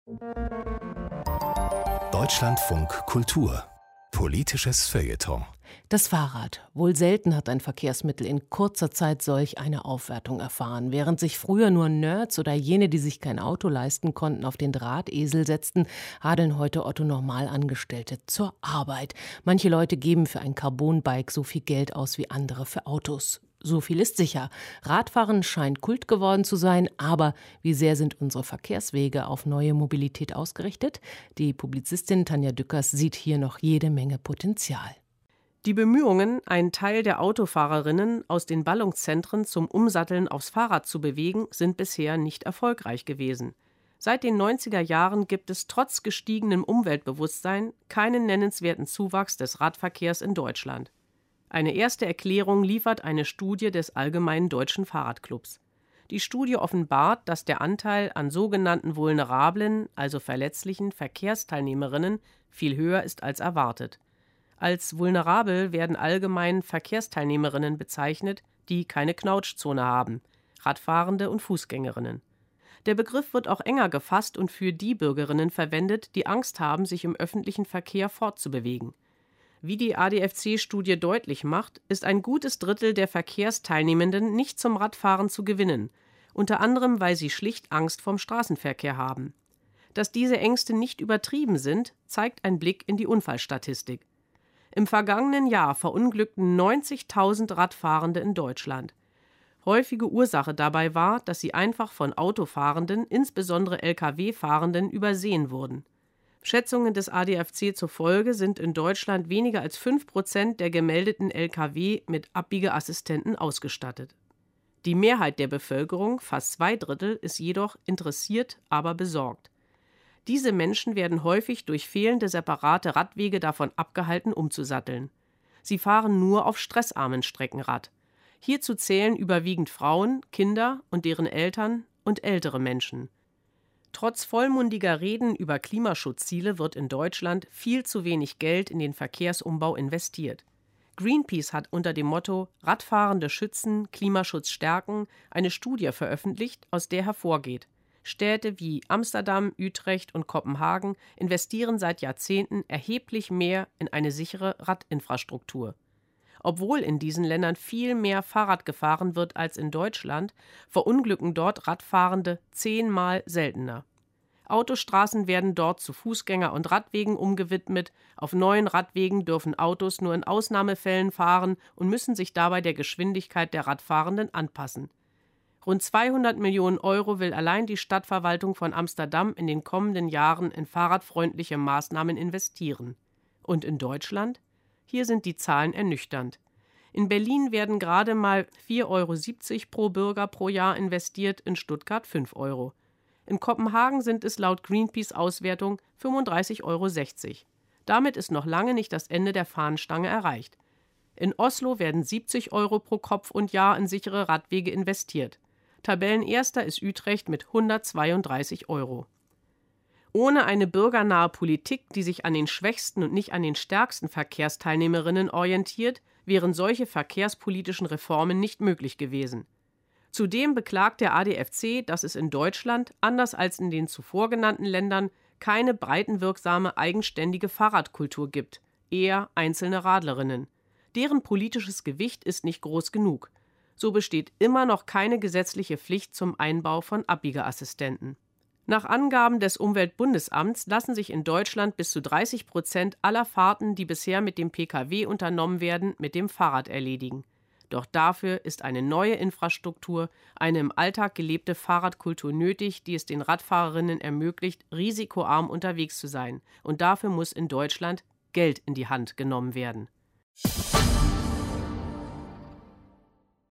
Deutschlandfunk Kultur. Politisches Feuilleton. Das Fahrrad. Wohl selten hat ein Verkehrsmittel in kurzer Zeit solch eine Aufwertung erfahren. Während sich früher nur Nerds oder jene, die sich kein Auto leisten konnten, auf den Drahtesel setzten, radeln heute Otto-Normalangestellte zur Arbeit. Manche Leute geben für ein Carbon-Bike so viel Geld aus wie andere für Autos. So viel ist sicher. Radfahren scheint Kult geworden zu sein, aber wie sehr sind unsere Verkehrswege auf neue Mobilität ausgerichtet? Die Publizistin Tanja Dückers sieht hier noch jede Menge Potenzial. Die Bemühungen, einen Teil der Autofahrerinnen aus den Ballungszentren zum Umsatteln aufs Fahrrad zu bewegen, sind bisher nicht erfolgreich gewesen. Seit den 90er Jahren gibt es trotz gestiegenem Umweltbewusstsein keinen nennenswerten Zuwachs des Radverkehrs in Deutschland. Eine erste Erklärung liefert eine Studie des Allgemeinen Deutschen Fahrradclubs. Die Studie offenbart, dass der Anteil an sogenannten vulnerablen, also verletzlichen Verkehrsteilnehmerinnen viel höher ist als erwartet. Als vulnerabel werden allgemein Verkehrsteilnehmerinnen bezeichnet, die keine Knautschzone haben, Radfahrende und Fußgängerinnen. Der Begriff wird auch enger gefasst und für die Bürgerinnen verwendet, die Angst haben, sich im öffentlichen Verkehr fortzubewegen. Wie die ADFC-Studie deutlich macht, ist ein gutes Drittel der Verkehrsteilnehmenden nicht zum Radfahren zu gewinnen, unter anderem, weil sie schlicht Angst vorm Straßenverkehr haben. Dass diese Ängste nicht übertrieben sind, zeigt ein Blick in die Unfallstatistik. Im vergangenen Jahr verunglückten 90.000 Radfahrende in Deutschland. Häufige Ursache dabei war, dass sie einfach von Autofahrenden, insbesondere Lkw-Fahrenden, übersehen wurden. Schätzungen des ADFC zufolge sind in Deutschland weniger als 5% der gemeldeten Lkw mit Abbiegeassistenten ausgestattet. Die Mehrheit der Bevölkerung, fast 2/3, ist jedoch interessiert, aber besorgt. Diese Menschen werden häufig durch fehlende separate Radwege davon abgehalten, umzusatteln. Sie fahren nur auf stressarmen Strecken Rad. Hierzu zählen überwiegend Frauen, Kinder und deren Eltern und ältere Menschen. Trotz vollmundiger Reden über Klimaschutzziele wird in Deutschland viel zu wenig Geld in den Verkehrsumbau investiert. Greenpeace hat unter dem Motto »Radfahrende schützen, Klimaschutz stärken« eine Studie veröffentlicht, aus der hervorgeht: Städte wie Amsterdam, Utrecht und Kopenhagen investieren seit Jahrzehnten erheblich mehr in eine sichere Radinfrastruktur. Obwohl in diesen Ländern viel mehr Fahrrad gefahren wird als in Deutschland, verunglücken dort Radfahrende 10-mal seltener. Autostraßen werden dort zu Fußgänger- und Radwegen umgewidmet. Auf neuen Radwegen dürfen Autos nur in Ausnahmefällen fahren und müssen sich dabei der Geschwindigkeit der Radfahrenden anpassen. Rund 200 Millionen Euro will allein die Stadtverwaltung von Amsterdam in den kommenden Jahren in fahrradfreundliche Maßnahmen investieren. Und in Deutschland? Hier sind die Zahlen ernüchternd. In Berlin werden gerade mal 4,70 € pro Bürger pro Jahr investiert, in Stuttgart 5 €. In Kopenhagen sind es laut Greenpeace-Auswertung 35,60 €. Damit ist noch lange nicht das Ende der Fahnenstange erreicht. In Oslo werden 70 € pro Kopf und Jahr in sichere Radwege investiert. Tabellenerster ist Utrecht mit 132 €. Ohne eine bürgernahe Politik, die sich an den schwächsten und nicht an den stärksten Verkehrsteilnehmerinnen orientiert, wären solche verkehrspolitischen Reformen nicht möglich gewesen. Zudem beklagt der ADFC, dass es in Deutschland, anders als in den zuvor genannten Ländern, keine breitenwirksame eigenständige Fahrradkultur gibt, eher einzelne Radlerinnen. Deren politisches Gewicht ist nicht groß genug. So besteht immer noch keine gesetzliche Pflicht zum Einbau von Abbiegeassistenten. Nach Angaben des Umweltbundesamts lassen sich in Deutschland bis zu 30% aller Fahrten, die bisher mit dem Pkw unternommen werden, mit dem Fahrrad erledigen. Doch dafür ist eine neue Infrastruktur, eine im Alltag gelebte Fahrradkultur nötig, die es den Radfahrerinnen ermöglicht, risikoarm unterwegs zu sein. Und dafür muss in Deutschland Geld in die Hand genommen werden.